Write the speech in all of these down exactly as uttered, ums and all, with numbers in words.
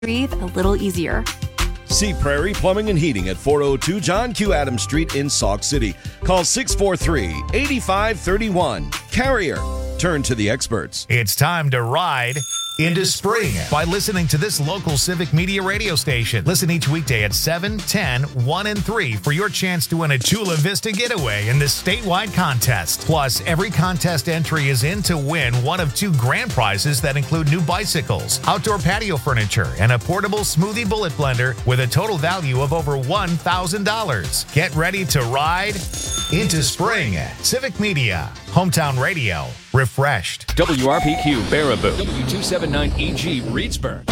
breathe a little easier. See Prairie Plumbing and Heating at four oh two John Q. Adams Street in Sauk City. Call six four three, eight five three one. Carrier. Turn to the experts. It's time to ride into spring by listening to this local Civic Media radio station. Listen each weekday at seven, ten, one, and three for your chance to win a Chula Vista getaway in this statewide contest. Plus, every contest entry is in to win one of two grand prizes that include new bicycles, outdoor patio furniture, and a portable smoothie bullet blender with a total value of over one thousand dollars. Get ready to ride into spring. Civic Media, hometown radio, refreshed. W R P Q Baraboo, W two seventy-nine E G Reedsburg.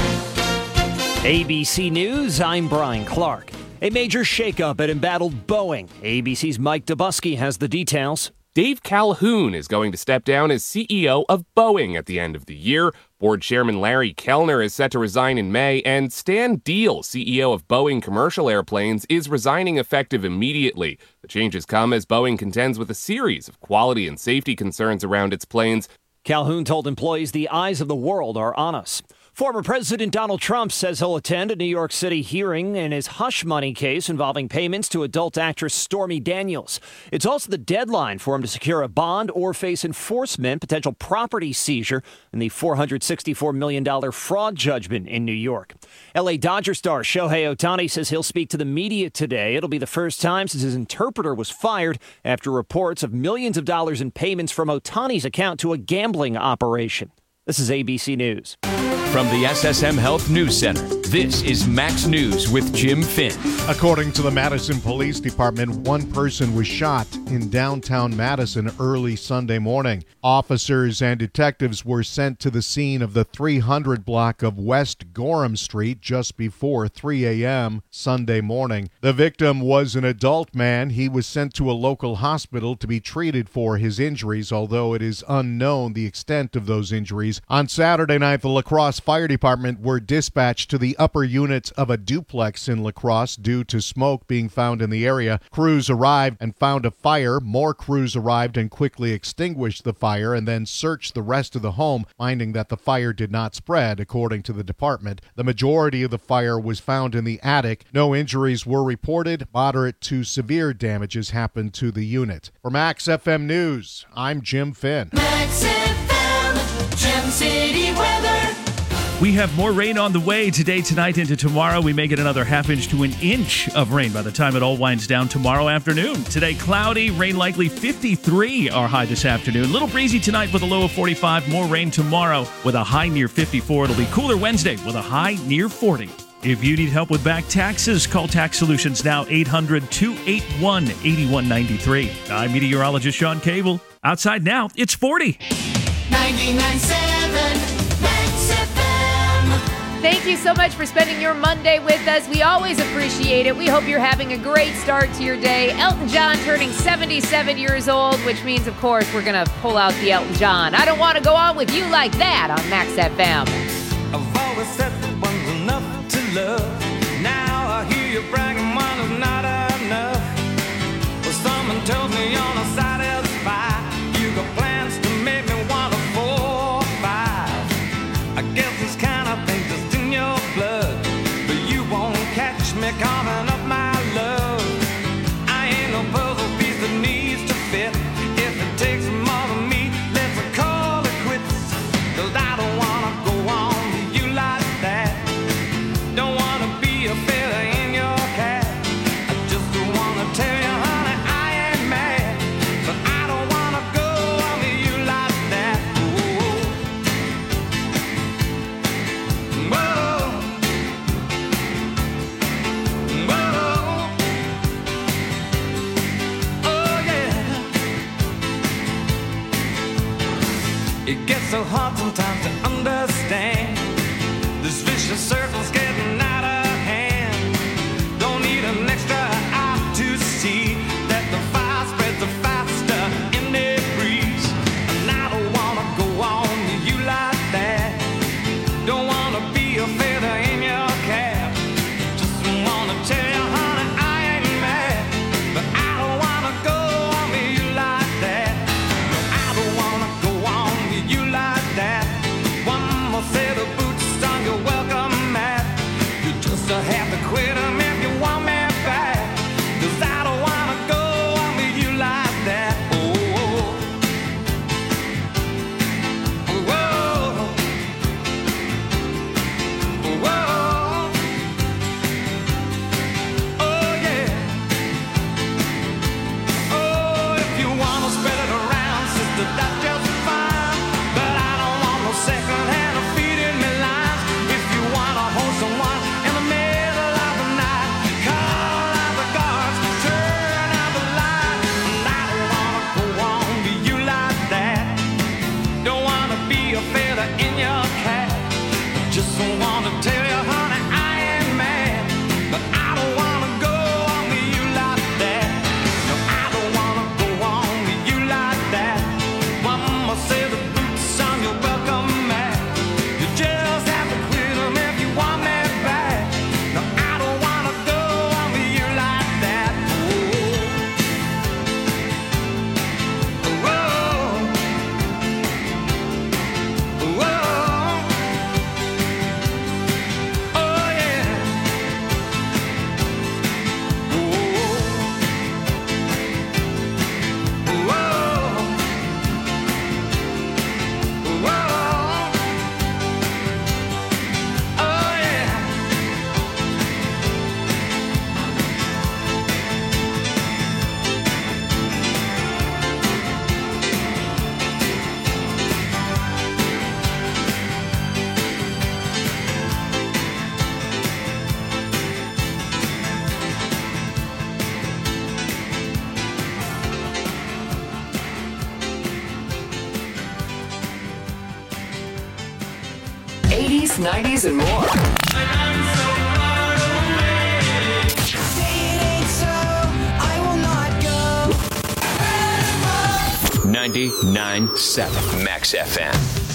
A B C News, I'm Brian Clark. A major shakeup at embattled Boeing. A B C's Mike Dubusky has the details. Dave Calhoun is going to step down as C E O of Boeing at the end of the year. Board Chairman Larry Kellner is set to resign in May, and Stan Deal, C E O of Boeing Commercial Airplanes, is resigning effective immediately. The changes come as Boeing contends with a series of quality and safety concerns around its planes. Calhoun told employees the eyes of the world are on us. Former President Donald Trump says he'll attend a New York City hearing in his hush money case involving payments to adult actress Stormy Daniels. It's also the deadline for him to secure a bond or face enforcement, potential property seizure, in the four hundred sixty-four million dollars fraud judgment in New York. L A Dodger star Shohei Ohtani says he'll speak to the media today. It'll be the first time since his interpreter was fired after reports of millions of dollars in payments from Ohtani's account to a gambling operation. This is A B C News. From the S S M Health News Center, this is Max News with Jim Finn. According to the Madison Police Department, one person was shot in downtown Madison early Sunday morning. Officers and detectives were sent to the scene of the three hundred block of West Gorham Street just before three a.m. Sunday morning. The victim was an adult man. He was sent to a local hospital to be treated for his injuries, although it is unknown the extent of those injuries. On Saturday night, the La Crosse Fire Department were dispatched to the upper units of a duplex in La Crosse due to smoke being found in the area. Crews arrived and found a fire. More crews arrived and quickly extinguished the fire and then searched the rest of the home, finding that the fire did not spread, according to the department. The majority of the fire was found in the attic. No injuries were reported. Moderate to severe damages happened to the unit. For Max F M News, I'm Jim Finn. Max F M, Gem City weather. We have more rain on the way today, tonight, into tomorrow. We may get another half inch to an inch of rain by the time it all winds down tomorrow afternoon. Today, cloudy, rain likely fifty-three, our high this afternoon. Little breezy tonight with a low of forty-five. More rain tomorrow with a high near fifty-four. It'll be cooler Wednesday with a high near forty. If you need help with back taxes, call Tax Solutions now, eight hundred, two eight one, eight one nine three. I'm meteorologist Sean Cable. Outside now, it's forty. ninety-nine point seven Thank you so much for spending your Monday with us. We always appreciate it. We hope you're having a great start to your day. Elton John turning seventy-seven years old, which means, of course, we're going to pull out the Elton John. I don't want to go on with you like that on Max F M. I've always said that one's enough to love. Now I hear you bragging one is not enough. Well, someone tells me you're not satisfied. You got plans to make me want a four or five. I guess this kind of thing just in your blood, but you won't catch me coming up my love. I ain't no puzzle piece that needs to fit. If it takes more than me, let's call it quits. Cause I don't wanna go on with you like that. Don't wanna be a feather in your cap. I just wanna tell you, honey, I ain't mad, but I don't wanna go on with you like that. Whoa. Whoa. Oh yeah. It gets so hard sometimes to understand. This vicious circle's getting out of hand. Don't need an extra eye to see that the fire spreads faster in the breeze. And I don't wanna go on with you like that. Don't wanna be a feather in your cap. Just wanna tell you, honey, I ain't mad, but I don't wanna go on with you like that. No, I don't wanna go on with you like that. eighties, nineties, and more. ninety-nine point seven Max F M.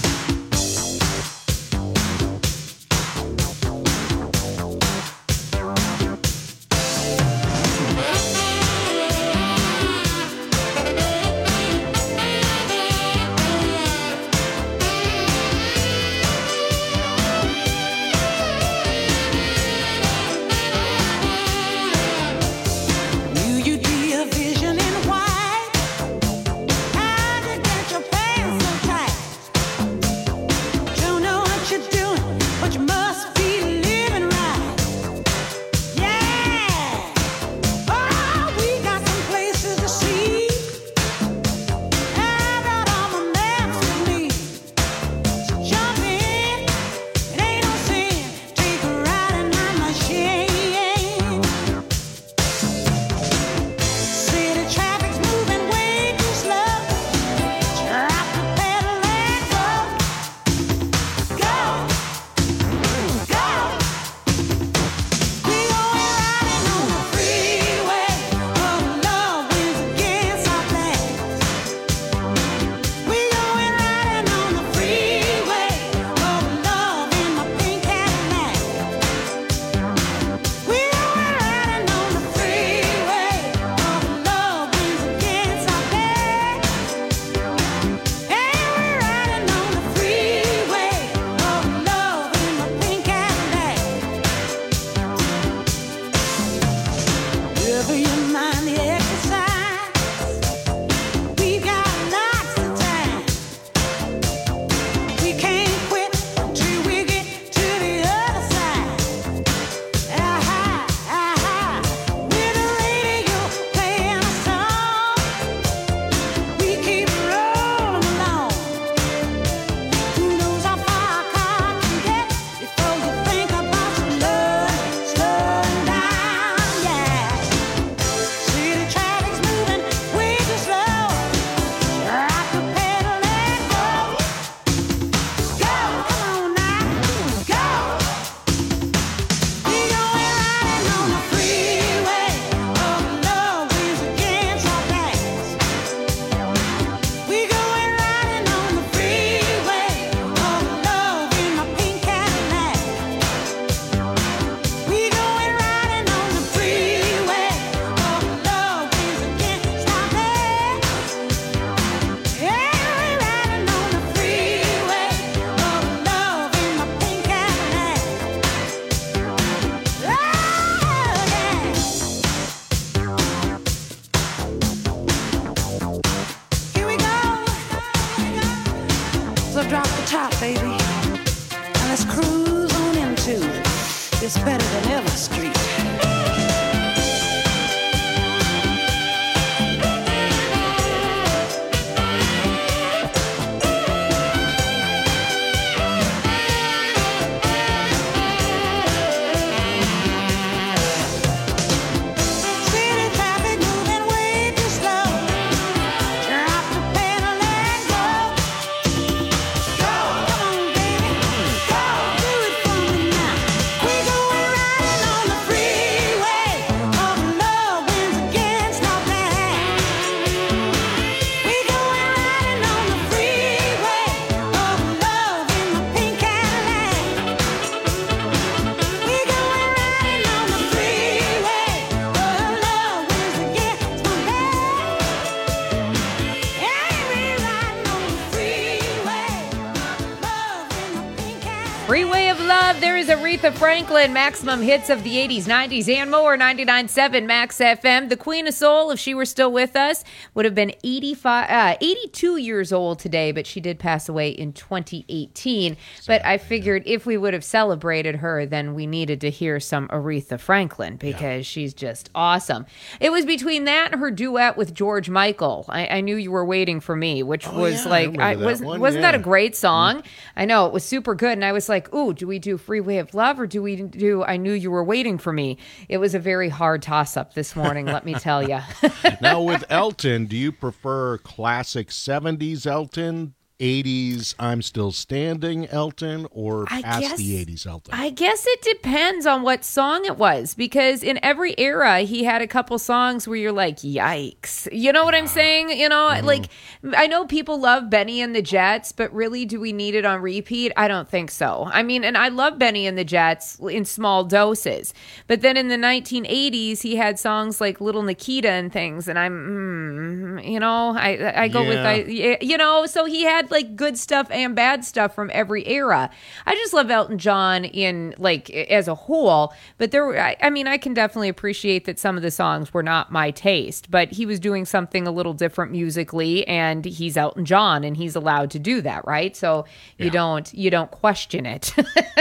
It's better than ever street. Freeway of Love. There is Aretha Franklin. Maximum hits of the eighties, nineties, and more. ninety-nine point seven Max F M. The Queen of Soul, if she were still with us, would have been eighty-five, uh, eighty-two years old today, but she did pass away in twenty eighteen. But I figured if we would have celebrated her, then we needed to hear some Aretha Franklin because yeah. she's just awesome. It was between that and her duet with George Michael. I, I Knew You Were Waiting for Me, which oh, was yeah, like, I I, that was, one. wasn't yeah. that a great song? Mm-hmm. I know, it was super good. And I was like, ooh, do we do Freeway of Love or do we do I Knew You Were Waiting for Me? It was a very hard toss-up this morning, let me tell you. Now with Elton, do you prefer classic seventies Elton eighties I'm Still Standing Elton or I past guess- the eighties Elton? I guess it depends on what song it was, because in every era he had a couple songs where you're like, yikes. You know what I'm saying? You know, Mm-hmm. like, I know people love Benny and the Jets, but really, do we need it on repeat? I don't think so. I mean, and I love Benny and the Jets in small doses. But then in the nineteen eighties, he had songs like Little Nikita and things, and I'm, mm, you know, I I go with, Yeah. I, you know, so he had like good stuff and bad stuff from every era. I just love Elton John in like as a whole, but there were, I, I mean, I can definitely appreciate that some of the songs were not my taste, but he was doing something a little different musically, and he's Elton John, and he's allowed to do that, right? So you Yeah. don't you don't question it.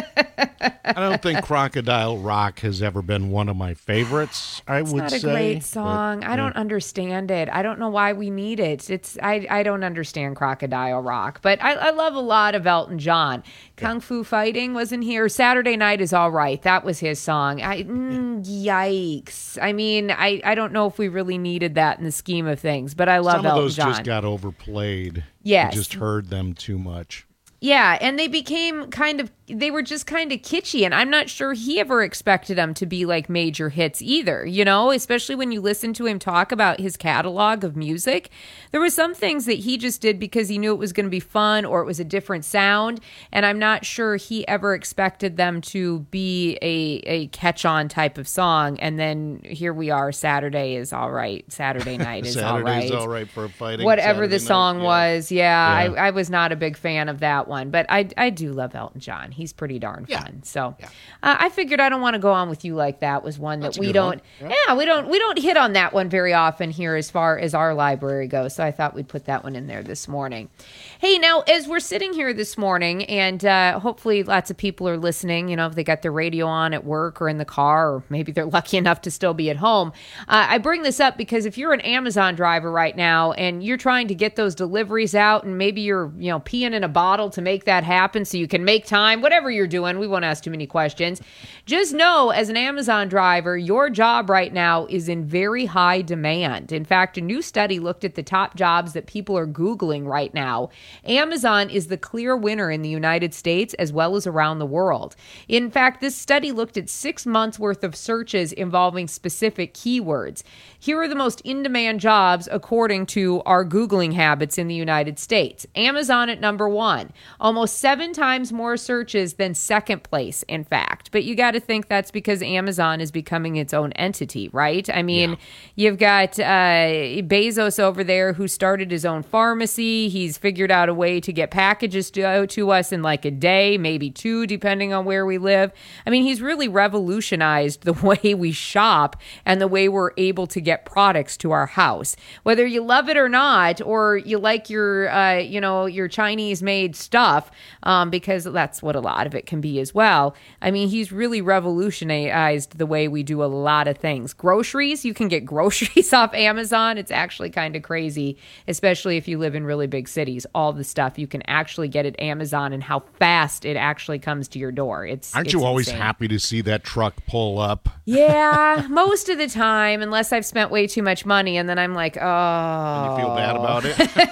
I don't think Crocodile Rock has ever been one of my favorites, I It's would not say. a great but, song. I don't yeah. understand it. I don't know why we need it. It's I, I don't understand Crocodile Rock, but I, I love a lot of Elton John. Kung Fu Fighting wasn't here. Saturday Night Is All Right. That was his song. I mm, yikes. I mean, I, I don't know if we really needed that in the scheme of things, but I love Some of Elton those John. just got overplayed. Yes. You just heard them too much. Yeah, and they became kind of, they were just kind of kitschy, and I'm not sure he ever expected them to be like major hits either, you know, especially when you listen to him talk about his catalog of music. There were some things that he just did because he knew it was going to be fun or it was a different sound, and I'm not sure he ever expected them to be a, a catch-on type of song, and then here we are, Saturday is all right, Saturday night is all right. Saturday's all right for a fighting. Whatever Saturday the night, song yeah. was, yeah, Yeah. I, I was not a big fan of that one, but I I do love Elton John. He's pretty darn Yeah. fun. So Yeah. uh, I figured I don't want to go on with you like that was one That's that a we good don't. one. Yeah. Yeah. we don't we don't hit on that one very often here as far as our library goes. So I thought we'd put that one in there this morning. Hey, now as we're sitting here this morning, and uh, hopefully lots of people are listening. You know, if they got their radio on at work or in the car, or maybe they're lucky enough to still be at home. Uh, I bring this up because if you're an Amazon driver right now and you're trying to get those deliveries out, and maybe you're you know peeing in a bottle to make that happen so you can make time, whatever you're doing, we won't ask too many questions. Just know, as an Amazon driver, your job right now is in very high demand. In fact, a new study looked at the top jobs that people are Googling right now. Amazon is the clear winner in the United States as well as around the world. In fact, this study looked at six months worth of searches involving specific keywords. Here are the most in-demand jobs according to our Googling habits in the United States. Amazon at number one, almost seven times more searches than second place, in fact. But you got to think that's because Amazon is becoming its own entity, right? I mean, yeah. You've got uh, Bezos over there who started his own pharmacy. He's figured out a way to get packages to, to us in like a day, maybe two, depending on where we live. I mean, he's really revolutionized the way we shop and the way we're able to get products to our house. Whether you love it or not, or you like your, uh, you know, your Chinese-made stuff, um, because that's what a lot of it can be as well. I mean, he's really revolutionized the way we do a lot of things. Groceries, you can get groceries off Amazon. It's actually kind of crazy, especially if you live in really big cities. All the stuff you can actually get at Amazon and how fast it actually comes to your door. It's Aren't it's you always insane. happy to see that truck pull up? Yeah, most of the time, unless I've spent way too much money, and then I'm like, oh. And you feel bad about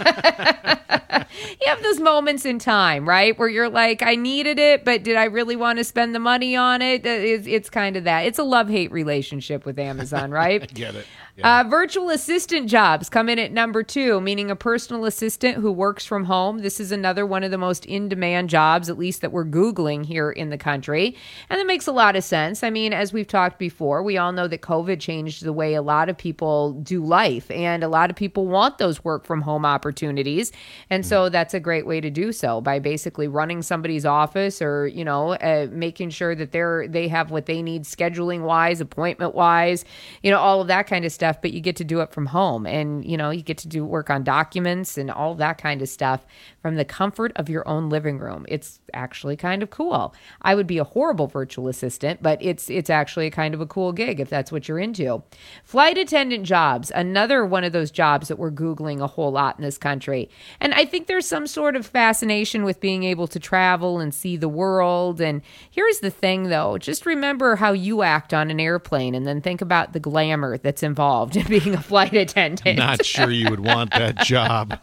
it? You have those moments in time, right, where you're like, I needed it, but did I really want to spend the money on it? It's, it's kind of that. It's a love-hate relationship with Amazon, right? I get it. Yeah. Uh, virtual assistant jobs come in at number two, meaning a personal assistant who works from home. This is another one of the most in-demand jobs, at least that we're Googling here in the country. And that makes a lot of sense. I mean, as we've talked before, we all know that COVID changed the way a lot of people do life, and a lot of people want those work from home opportunities. And so that's a great way to do so, by basically running somebody's office, or, you know, uh, making sure that they're, they have what they need scheduling wise, appointment wise, you know, all of that kind of stuff. But you get to do it from home, and, you know, you get to do work on documents and all that kind of stuff from the comfort of your own living room. It's actually kind of cool. I would be a horrible virtual assistant, but it's it's actually kind of a cool gig if that's what you're into. Flight attendant jobs, another one of those jobs that we're Googling a whole lot in this country. And I think there's some sort of fascination with being able to travel and see the world. And here's the thing, though. Just remember how you act on an airplane and then think about the glamour that's involved in being a flight attendant. Not sure you would want that job.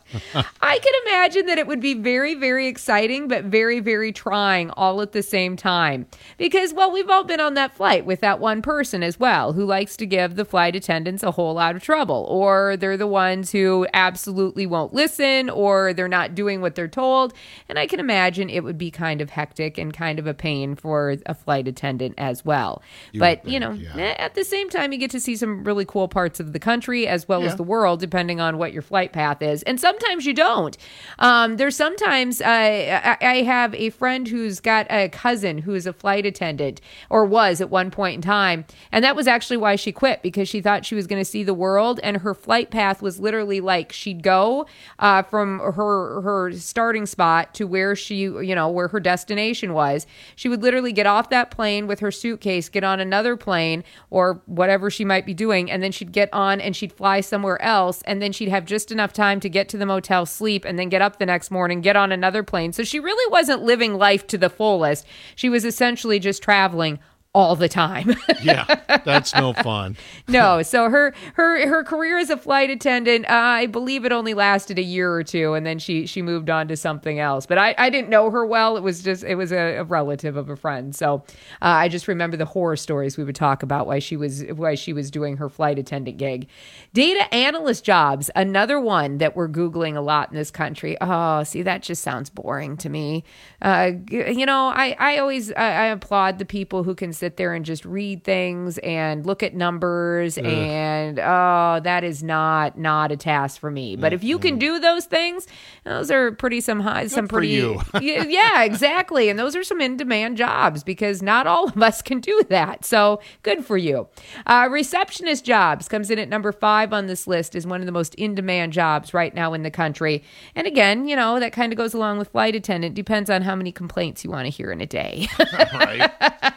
I can imagine that it would be very, very exciting, but very, very trying all at the same time. Because, well, we've all been on that flight with that one person as well who likes to give the flight attendants a whole lot of trouble. Or they're the ones who absolutely won't listen, or they're not doing what they're told. And I can imagine it would be kind of hectic and kind of a pain for a flight attendant as well. You but, think, you know, yeah. at the same time, you get to see some really cool parts of the country as well Yeah. as the world, depending on what your flight path is. And sometimes you don't. Um, there's sometimes uh, I, I have a friend who's got a cousin who is a flight attendant, or was at one point in time. And that was actually why she quit, because she thought she was going to see the world. And her flight path was literally like she'd go uh, from her her starting spot to where she, you know, where her destination was. She would literally get off that plane with her suitcase, get on another plane or whatever she might be doing. And then she'd get on and she'd fly somewhere else. And then she'd have just enough time to get to the motel, sleep, and then get up the next morning, get on another plane. So she really wasn't living life to the fullest. She was essentially just traveling all the time. Yeah, that's no fun. No, so her her her career as a flight attendant, uh, I believe it only lasted a year or two, and then she she moved on to something else. But I, I didn't know her well. It was just it was a, a relative of a friend. So uh, I just remember the horror stories we would talk about why she was why she was doing her flight attendant gig. Data analyst jobs, another one that we're Googling a lot in this country. Oh, see, that just sounds boring to me. Uh, you know, I I always I, I applaud the people who can sit there and just read things and look at numbers. Ugh. And oh, that is not not a task for me. But mm-hmm. if you can do those things, those are pretty some high, Good some for pretty you. yeah, exactly. And those are some in-demand jobs because not all of us can do that. So good for you. Uh, receptionist jobs comes in at number five on this list, is one of the most in-demand jobs right now in the country. And again, you know, that kind of goes along with flight attendant. Depends on how many complaints you want to hear in a day. Right.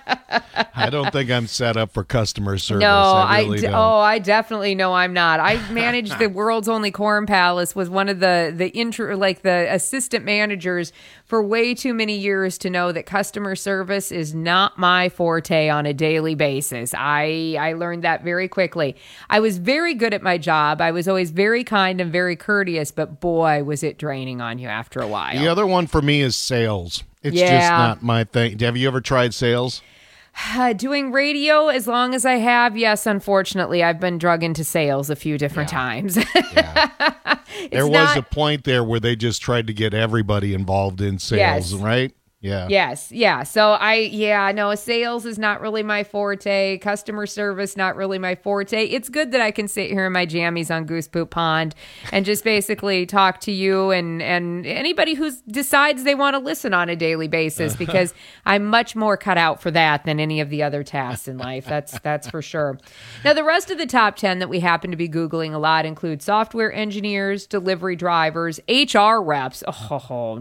I don't think I'm set up for customer service. No, I, really I d- don't. oh, I definitely know I'm not. I managed the world's only corn palace, was one of the the intro, like the assistant managers for way too many years to know that customer service is not my forte on a daily basis. I I learned that very quickly. I was very good at my job. I was always very kind and very courteous, but boy, was it draining on you after a while. The other one for me is sales. It's Yeah. just not my thing. Have you ever tried sales? Uh, doing radio as long as I have, yes, unfortunately, I've been drug into sales a few different Yeah. times. Yeah. There was not- a point there where they just tried to get everybody involved in sales, Yes. right? Yeah. Yes, yeah. So I, yeah, no, sales is not really my forte. Customer service, not really my forte. It's good that I can sit here in my jammies on Goose Poop Pond and just basically talk to you and, and anybody who decides they want to listen on a daily basis, because I'm much more cut out for that than any of the other tasks in life. That's, that's for sure. Now, the rest of the top ten that we happen to be Googling a lot include software engineers, delivery drivers, H R reps. Oh,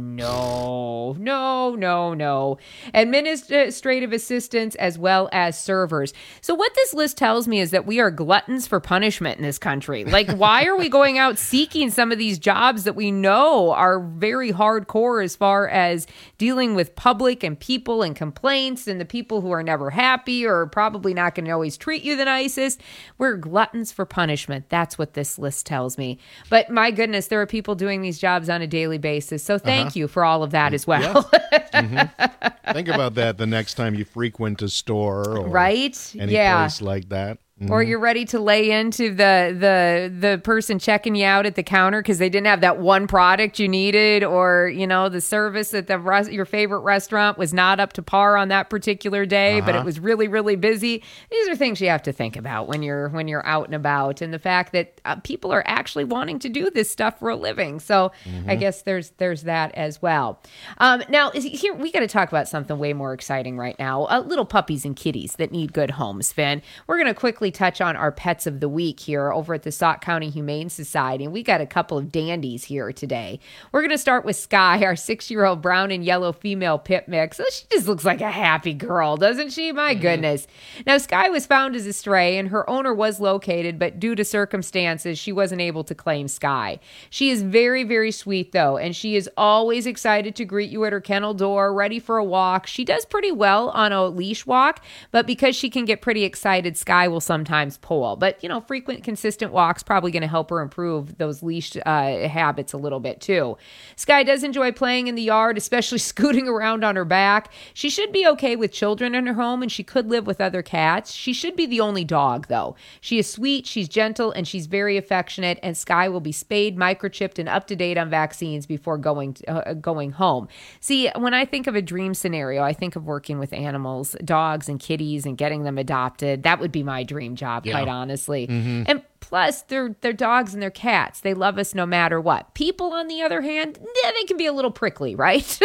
no, no, no. No, no. Administrative assistants as well as servers. So what this list tells me is that we are gluttons for punishment in this country. Like, why are we going out seeking some of these jobs that we know are very hardcore as far as dealing with public and people and complaints and the people who are never happy or probably not going to always treat you the nicest? We're gluttons for punishment. That's what this list tells me. But my goodness, there are people doing these jobs on a daily basis. So thank Uh-huh. you for all of that as well. Yeah. Mm-hmm. Think about that the next time you frequent a store or right? any Yeah. place like that. Mm-hmm. Or you're ready to lay into the the the person checking you out at the counter because they didn't have that one product you needed, or you know the service at the res- your favorite restaurant was not up to par on that particular day, uh-huh. but it was really really busy. These are things you have to think about when you're when you're out and about, and the fact that uh, people are actually wanting to do this stuff for a living. So mm-hmm. I guess there's there's that as well. Um, now is, here we got to talk about something way more exciting right now. Uh, little puppies and kitties that need good homes. Finn, we're gonna quickly quickly touch on our pets of the week here over at the Sauk County Humane Society. And we got a couple of dandies here today. We're going to start with Sky, our six-year-old brown and yellow female pit mix. Oh, she just looks like a happy girl, doesn't she? My mm-hmm. goodness. Now, Sky was found as a stray, and her owner was located, but due to circumstances, she wasn't able to claim Sky. She is very, very sweet, though, and she is always excited to greet you at her kennel door, ready for a walk. She does pretty well on a leash walk, but because she can get pretty excited, Sky will sometimes pull. But, you know, frequent, consistent walks probably going to help her improve those leash uh, habits a little bit, too. Sky does enjoy playing in the yard, especially scooting around on her back. She should be okay with children in her home, and she could live with other cats. She should be the only dog, though. She is sweet, she's gentle, and she's very affectionate, and Sky will be spayed, microchipped, and up to date on vaccines before going uh, going home. See, when I think of a dream scenario, I think of working with animals, dogs and kitties, and getting them adopted. That would be my dream job, yeah. quite honestly. Mm-hmm. And plus, they're, they're dogs and they're cats. They love us no matter what. People, on the other hand, yeah, they can be a little prickly, right?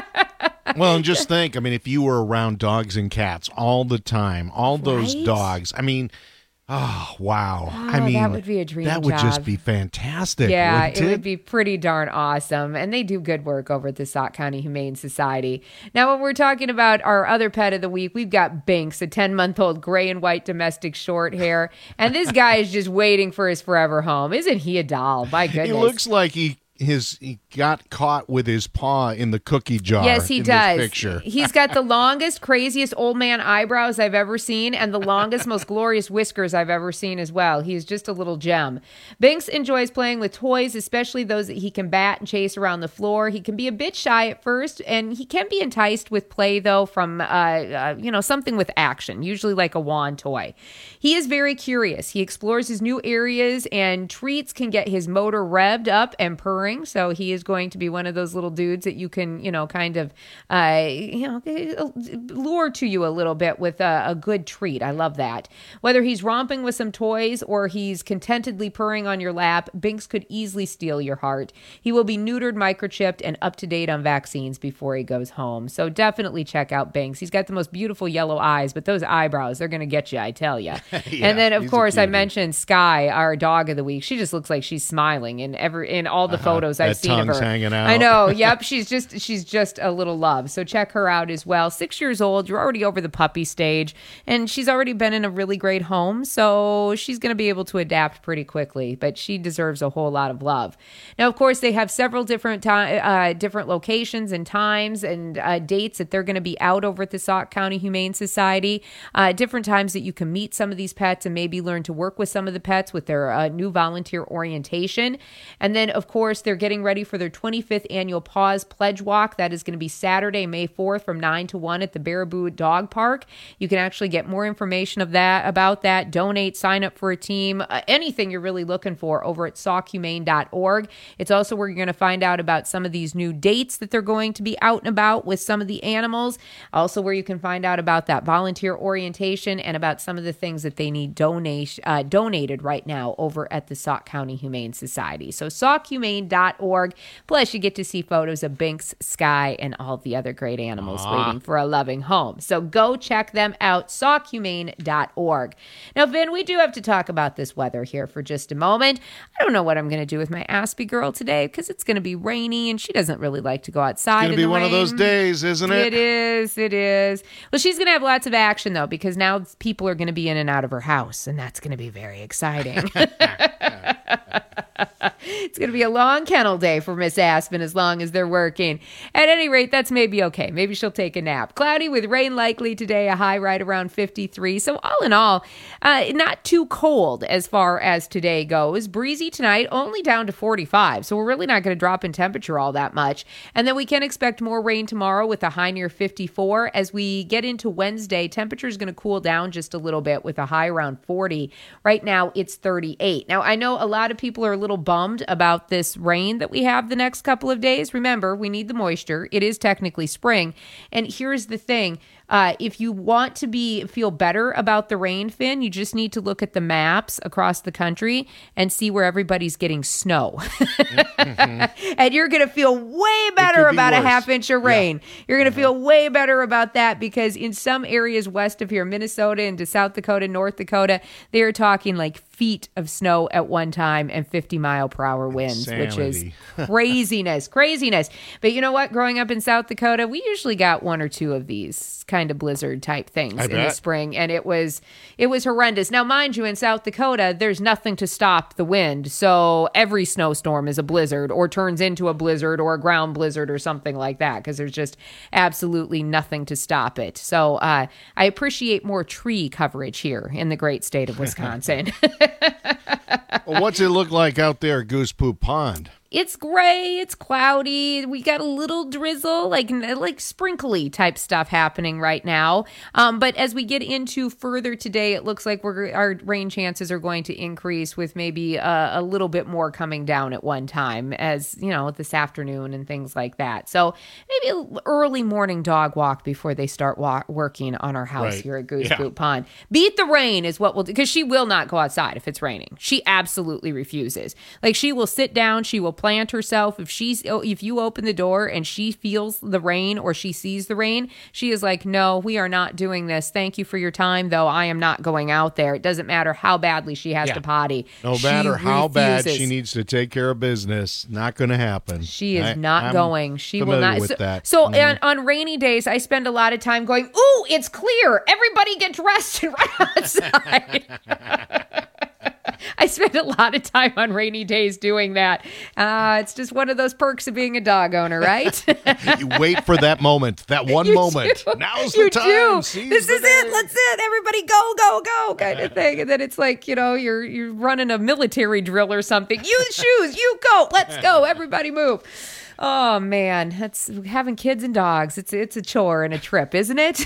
Well, and just think, I mean, if you were around dogs and cats all the time, all those right? dogs, I mean... Oh, wow. Oh, I mean, that would be a dream That would job. just be fantastic. Yeah, it, it would be pretty darn awesome. And they do good work over at the Sauk County Humane Society. Now, when we're talking about our other pet of the week, we've got Binks, a ten-month-old gray and white domestic short hair. And this guy is just waiting for his forever home. Isn't he a doll? My goodness. He looks like he his he got caught with his paw in the cookie jar. Yes, he in does. This picture. He's got the longest, craziest old man eyebrows I've ever seen, and the longest, most glorious whiskers I've ever seen as well. He's just a little gem. Binks enjoys playing with toys, especially those that he can bat and chase around the floor. He can be a bit shy at first, and he can be enticed with play, though, from uh, uh, you know something with action, usually like a wand toy. He is very curious. He explores his new areas, and treats can get his motor revved up and purring. So he is going to be one of those little dudes that you can, you know, kind of, uh, you know, lure to you a little bit with a, a good treat. I love that. Whether he's romping with some toys or he's contentedly purring on your lap, Binks could easily steal your heart. He will be neutered, microchipped, and up to date on vaccines before he goes home. So definitely check out Binks. He's got the most beautiful yellow eyes, but those eyebrows, they're going to get you, I tell you. Yeah, and then, of course, I mentioned Sky, our dog of the week. She just looks like she's smiling in every in all the uh-huh. photos I've that seen of her. Hanging out. I know. Yep. She's just she's just a little love. So check her out as well. Six years old. You're already over the puppy stage, and she's already been in a really great home. So she's going to be able to adapt pretty quickly. But she deserves a whole lot of love. Now, of course, they have several different time, uh, different locations and times and uh, dates that they're going to be out over at the Sauk County Humane Society. Uh, different times that you can meet some of these pets and maybe learn to work with some of the pets with their uh, new volunteer orientation. And then, of course, they're getting ready for their twenty-fifth annual Paws Pledge Walk. That is going to be Saturday, May fourth from nine to one at the Baraboo Dog Park. You can actually get more information of that about that, donate, sign up for a team, uh, anything you're really looking for over at sauk humane dot org. It's also where you're going to find out about some of these new dates that they're going to be out and about with some of the animals. Also where you can find out about that volunteer orientation and about some of the things that they need donate, uh, donated right now over at the Sauk County Humane Society. So sauk humane dot org. Plus, you get to see photos of Binks, Sky, and all the other great animals Aww. waiting for a loving home. So go check them out, sauk humane dot org. Now, Vin, we do have to talk about this weather here for just a moment. I don't know what I'm going to do with my Aspie girl today because it's going to be rainy, and she doesn't really like to go outside. It's going to be one of those days, isn't it? It is. It is. Well, she's going to have lots of action, though, because now people are going to be in and out of her house, and that's going to be very exciting. It's going to be a long kennel day for Miss Aspen as long as they're working. At any rate, that's maybe okay. Maybe she'll take a nap. Cloudy with rain likely today, a high right around fifty-three. So all in all, uh, not too cold as far as today goes. Breezy tonight, only down to forty-five. So we're really not going to drop in temperature all that much. And then we can expect more rain tomorrow with a high near fifty-four. As we get into Wednesday, temperature is going to cool down just a little bit with a high around forty. Right now, it's thirty-eight. Now, I know a lot of people are a little bummed about this rain that we have the next couple of days. Remember, we need the moisture. It is technically spring. And here's the thing. Uh, if you want to be feel better about the rain, Finn, you just need to look at the maps across the country and see where everybody's getting snow. Mm-hmm. And you're going to feel way better about a half inch of rain. Yeah. You're going to mm-hmm. feel way better about that because in some areas west of here, Minnesota into South Dakota, North Dakota, they are talking like feet of snow at one time and fifty mile per hour winds, Insanity. Which is craziness, craziness. But you know what? Growing up in South Dakota, we usually got one or two of these kind of blizzard type things I in bet. the spring, and it was it was horrendous. Now, mind you, in South Dakota, there's nothing to stop the wind, so every snowstorm is a blizzard or turns into a blizzard or a ground blizzard or something like that because there's just absolutely nothing to stop it. So uh, I appreciate more tree coverage here in the great state of Wisconsin. Well, what's it look like out there at Goose Poop Pond? It's gray, it's cloudy. We got a little drizzle, like like sprinkly type stuff happening right now. Um, but as we get into further today, it looks like we're our rain chances are going to increase with maybe a, a little bit more coming down at one time, as you know, this afternoon and things like that. So maybe an early morning dog walk before they start wa- working on our house right. here at Goose yeah. Poop Pond. Beat the rain is what we'll do, because she will not go outside if it's raining. She absolutely refuses. Like she will sit down, she will plant herself. If she's if you open the door and she feels the rain or she sees the rain, she is like, no, we are not doing this. Thank you for your time, though. I am not going out there. It doesn't matter how badly she has yeah. to potty. No she matter how refuses. bad she needs to take care of business, not going to happen. She is I, not I'm going. She will not. With so that. so mm. on, on rainy days, I spend a lot of time going, ooh, it's clear. Everybody get dressed and run outside. I spend a lot of time on rainy days doing that. Uh, it's just one of those perks of being a dog owner, right? You wait for that moment, that one you moment. Do. Now's you the time. Do. This is day. it. Let's it. Everybody go, go, go kind of thing. And then it's like, you know, you're you're running a military drill or something. Use shoes. You go. Let's go. Everybody move. Oh, man. That's having kids and dogs. It's, it's a chore and a trip, isn't it?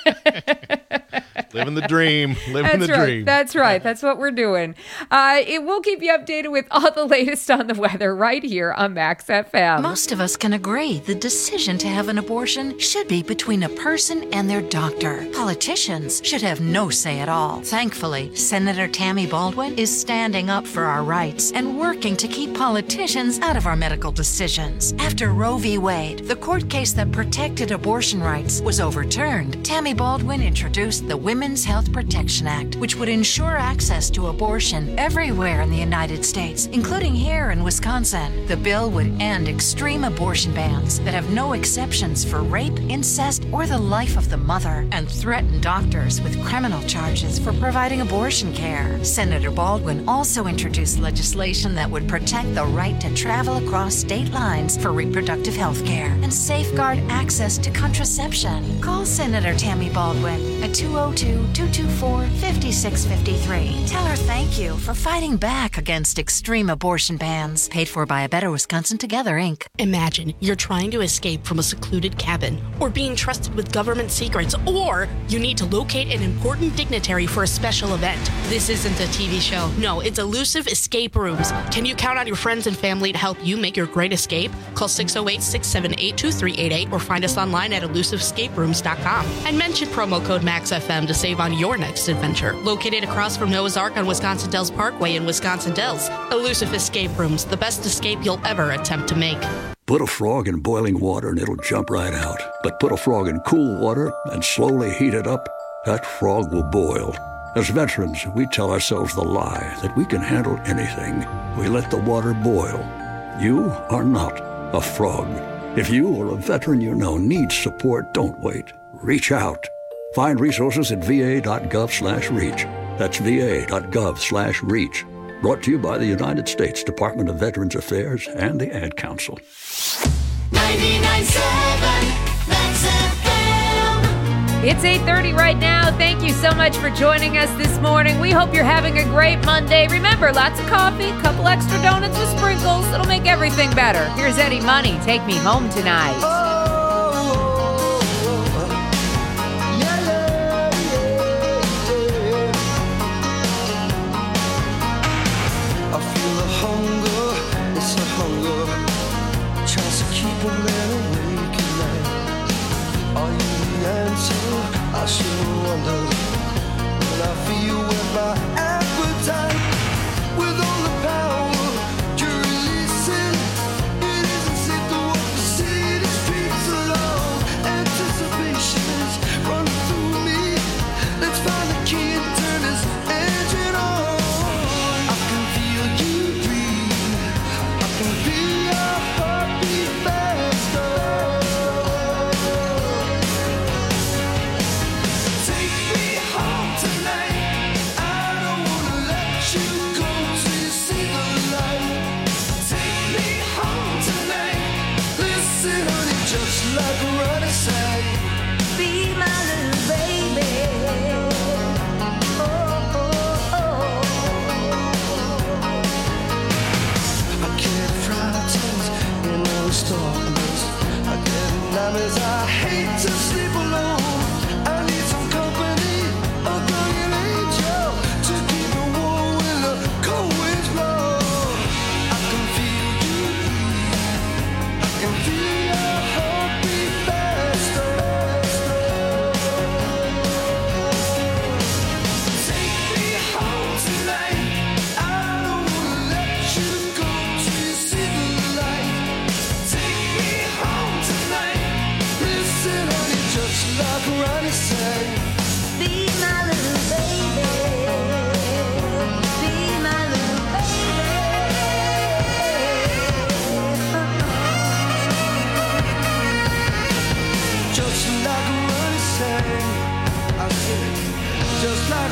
Living the dream. Living That's the right. dream. That's right. That's what we're doing. Uh, it will keep you updated with all the latest on the weather right here on Max F M. Most of us can agree the decision to have an abortion should be between a person and their doctor. Politicians should have no say at all. Thankfully, Senator Tammy Baldwin is standing up for our rights and working to keep politicians out of our medical decisions. After Roe v. Wade, the court case that protected abortion rights, was overturned, Tammy Baldwin introduced the Women's Health Protection Act, which would ensure access to abortion everywhere in the United States, including here in Wisconsin. The bill would end extreme abortion bans that have no exceptions for rape, incest, or the life of the mother, and threaten doctors with criminal charges for providing abortion care. Senator Baldwin also introduced legislation that would protect the right to travel across state lines for reproductive health care and safeguard access to contraception. Call Senator Tammy Baldwin at two oh two, two two four, five six five three. Tell her thank you for fighting back against extreme abortion bans. Paid for by A Better Wisconsin Together, Incorporated. Imagine you're trying to escape from a secluded cabin, or being trusted with government secrets, or you need to locate an important dignitary for a special event. This isn't a T V show. No, it's Elusive Escape Rooms. Can you count on your friends and family to help you make your great escape? Call six oh eight, six seven eight, two three eight eight or find us online at elusive escape rooms dot com. And mention promo code MAXFM to save on your next adventure. Located across from Noah's Ark on Wisconsin Dells Parkway in Wisconsin Dells, Elusive Escape Rooms, the best escape you'll ever attempt to make. Put a frog in boiling water and it'll jump right out. But put a frog in cool water and slowly heat it up, that frog will boil. As veterans, we tell ourselves the lie that we can handle anything. We let the water boil. You are not a frog. If you or a veteran you know needs support, don't wait. Reach out. Find resources at va.gov slash reach. That's va.gov slash reach. Brought to you by the United States Department of Veterans Affairs and the Ad Council. ninety-nine point seven Max F M. It's eight thirty right now. Thank you so much for joining us this morning. We hope you're having a great Monday. Remember, lots of coffee, a couple extra donuts with sprinkles. It'll make everything better. Here's Eddie Money. Take me home tonight. Oh. Tries to keep a man awake at night. Are you the answer?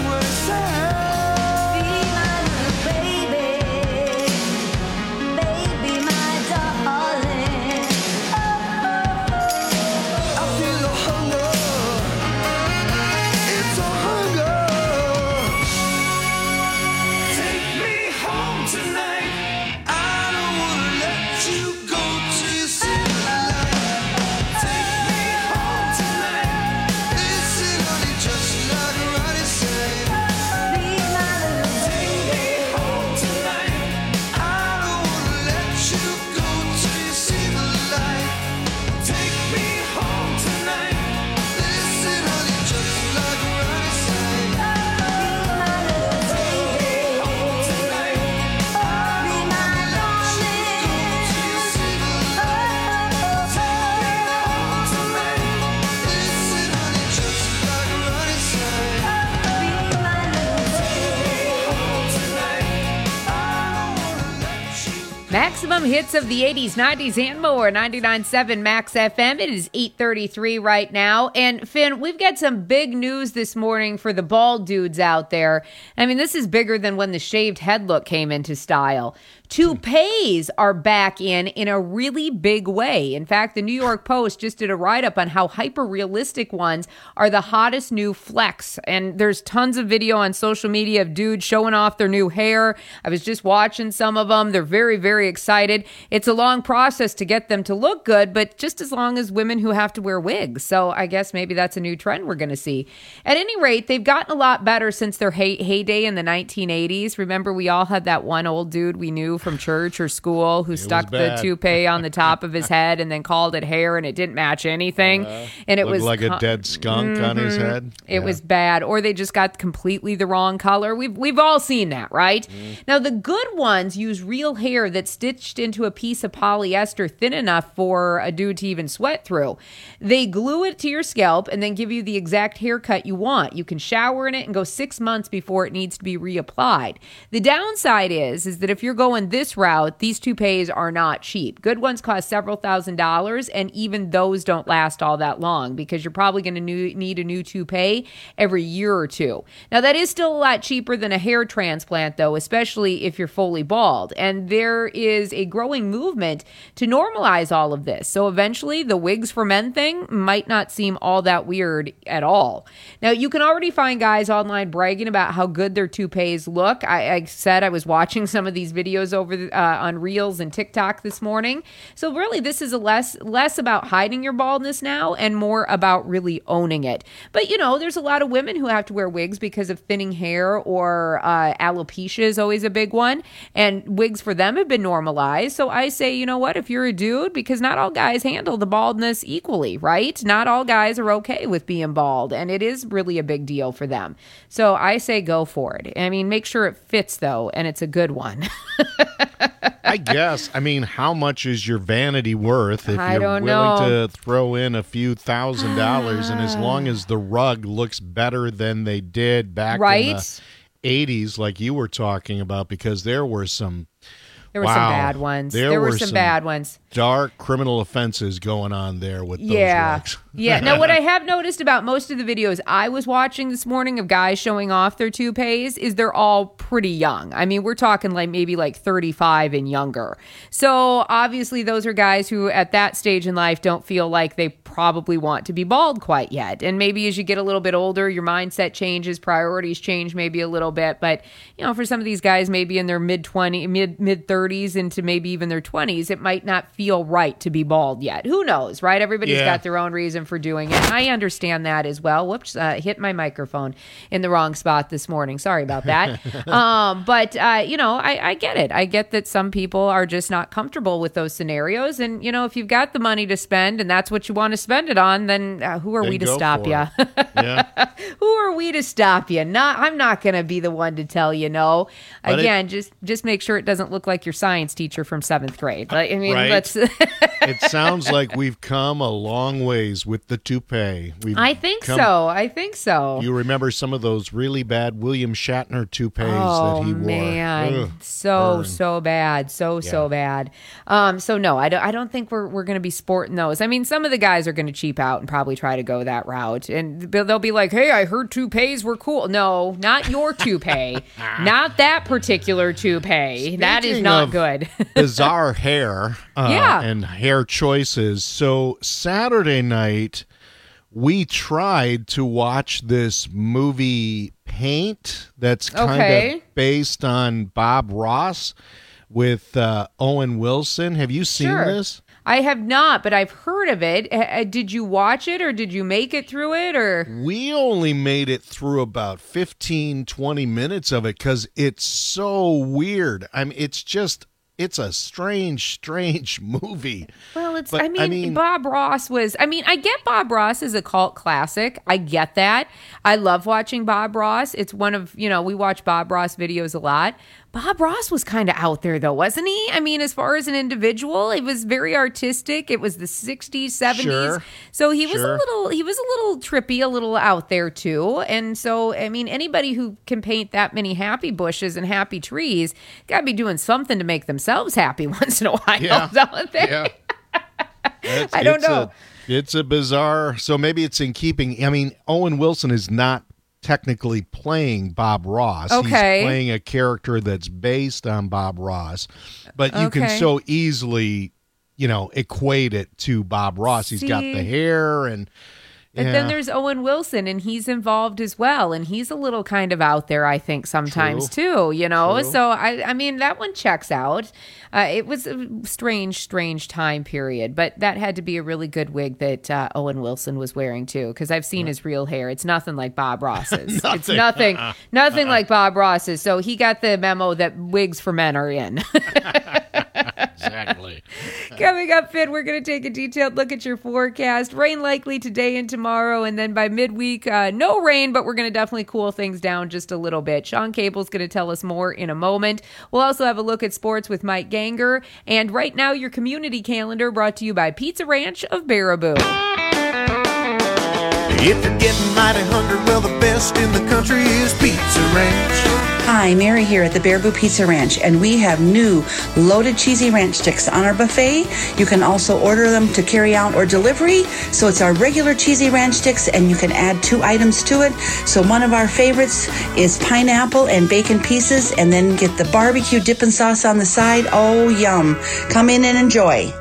what it says. Be my little baby, baby, my darling. Oh, oh, oh. I feel a hunger, it's a hunger. Take me home tonight. I don't wanna let you go till you see the light. Take me home tonight. Listen, honey, just like Ronnie said. Be my little Take me home tonight. I don't wanna let you go till you see the light. Take me home tonight. Listen, honey, just like Ronnie said. Be my little Take me home tonight. I don't wanna let you go till you see the light. Take me home tonight. Listen, honey, just like Ronnie said. Be my little Take me home tonight. I don't wanna let you Maximum hits of the eighties, nineties, and more. ninety-nine point seven Max F M. It is eight thirty-three right now. And Finn, we've got some big news this morning for the bald dudes out there. I mean, this is bigger than when the shaved head look came into style. Toupees are back in in a really big way. In fact, the New York Post just did a write-up on how hyper-realistic ones are the hottest new flex. And there's tons of video on social media of dudes showing off their new hair. I was just watching some of them. They're very, very excited. It's a long process to get them to look good, but just as long as women who have to wear wigs. So I guess maybe that's a new trend we're going to see. At any rate, they've gotten a lot better since their hey- heyday in the nineteen eighties. Remember, we all had that one old dude we knew from church or school who stuck the bad. toupee on the top of his head and then called it hair, and it didn't match anything. Uh, and it looked was like co- a dead skunk on his Mhm. head. It Yeah. was bad, or they just got completely the wrong color. We've we've all seen that, right? Mm-hmm. Now the good ones use real hair that's stitched into a piece of polyester thin enough for a dude to even sweat through. They glue it to your scalp and then give you the exact haircut you want. You can shower in it and go six months before it needs to be reapplied. The downside is, is that if you're going this route, these toupees are not cheap. Good ones cost several thousand dollars, and even those don't last all that long because you're probably going to need a new toupee every year or two. Now, that is still a lot cheaper than a hair transplant, though, especially if you're fully bald. And there is a growing movement to normalize all of this. So eventually, the wigs for men thing might not seem all that weird at all. Now, you can already find guys online bragging about how good their toupees look. I, I said I was watching some of these videos over the, uh, on Reels and TikTok this morning. So really, this is a less less about hiding your baldness now and more about really owning it. But, you know, there's a lot of women who have to wear wigs because of thinning hair, or uh, alopecia is always a big one. And wigs for them have been normalized. So I say, you know what, if you're a dude, because not all guys handle the baldness equally, right? Not all guys are okay with being bald, and it is really a big deal for them. So I say go for it. I mean, make sure it fits, though, and it's a good one. I guess. I mean, how much is your vanity worth if I you're don't willing know. to throw in a few thousand dollars? And as long as the rug looks better than they did back in Right? the eighties, like you were talking about, because there were some. There were wow, some bad ones. There, There were were some bad ones. Dark criminal offenses going on there with those Yeah. rugs. Yeah. Now, what I have noticed about most of the videos I was watching this morning of guys showing off their toupees is they're all pretty young. I mean, we're talking like maybe like thirty-five and younger. So obviously those are guys who at that stage in life don't feel like they probably want to be bald quite yet. And maybe as you get a little bit older, your mindset changes, priorities change maybe a little bit. But, you know, for some of these guys, maybe in their mid twenties, mid mid thirties into maybe even their twenties, it might not feel right to be bald yet. Who knows, right? Everybody's Yeah. got their own reason for doing it. I understand that as well. Whoops, uh, hit my microphone in the wrong spot this morning. Sorry about that. um, but, uh, you know, I, I get it. I get that some people are just not comfortable with those scenarios. And, you know, if you've got the money to spend and that's what you want to spend it on, then uh, who are Then we to go stop for you? it. Yeah. Who are we to stop you? Not, I'm not going to be the one to tell you no. But it- Again, just just make sure it doesn't look like you're your science teacher from seventh grade. Like, I mean, Right. let's. It sounds like we've come a long ways with the toupee. We've I think come- so. I think so. You remember some of those really bad William Shatner toupees Oh, that he wore? man. Ugh, so, burn. so bad. So, so bad. Um, so, no, I don't, I don't think we're, we're going to be sporting those. I mean, some of the guys are going to cheap out and probably try to go that route. And they'll be like, hey, I heard toupees were cool. No, not your toupee. Not that particular toupee. That is Speaking not of good. bizarre hair uh, Yeah. and hair choices. So Saturday night, we tried to watch this movie Paint that's kind of Okay. based on Bob Ross with uh, Owen Wilson. Have you seen Sure. this? I have not, but I've heard of it. Uh, Did you watch it or did you make it through it or? We only made it through about fifteen, twenty minutes of it because it's so weird. I mean, it's just, it's a strange, strange movie. Well, it's, But, I, mean, I mean- Bob Ross was, I mean, I get Bob Ross is a cult classic. I get that. I love watching Bob Ross. It's one of, you know, we watch Bob Ross videos a lot. Bob Ross was kind of out there though, wasn't he? I mean, as far as an individual, he was very artistic. It was the sixties, seventies. Sure. So he was Sure. a little, he was a little trippy, a little out there too. And so, I mean, anybody who can paint that many happy bushes and happy trees got to be doing something to make themselves happy once in a while. Yeah. don't they? Yeah. It's- I don't it's know. A, it's a bizarre. So maybe it's in keeping. I mean, Owen Wilson is not technically playing Bob Ross. Okay. He's playing a character that's based on Bob Ross, but you can Okay. so easily, you know, equate it to Bob Ross. He's got See? the hair and. But yeah. then there's Owen Wilson, and he's involved as well, and he's a little kind of out there, I think, sometimes too. You know, True. so I, I mean, that one checks out. Uh, it was a strange, strange time period, but that had to be a really good wig that uh, Owen Wilson was wearing too, because I've seen his real hair. It's nothing like Bob Ross's. It's Nothing. nothing, Uh-uh. nothing like Bob Ross's. So he got the memo that wigs for men are in. Exactly. Coming up, Finn, we're going to take a detailed look at your forecast. Rain likely today and tomorrow, and then by midweek, uh, no rain, but we're going to definitely cool things down just a little bit. Sean Cable's going to tell us more in a moment. We'll also have a look at sports with Mike Ganger. And right now, your community calendar brought to you by Pizza Ranch of Baraboo. If you're getting mighty hungry, well, the best in the country is Pizza Ranch. Hi, Mary here at the Baraboo Pizza Ranch, and we have new loaded cheesy ranch sticks on our buffet. You can also order them to carry out or delivery. So it's our regular cheesy ranch sticks, and you can add two items to it. So one of our favorites is pineapple and bacon pieces, and then get the barbecue dipping sauce on the side. Oh, yum. Come in and enjoy.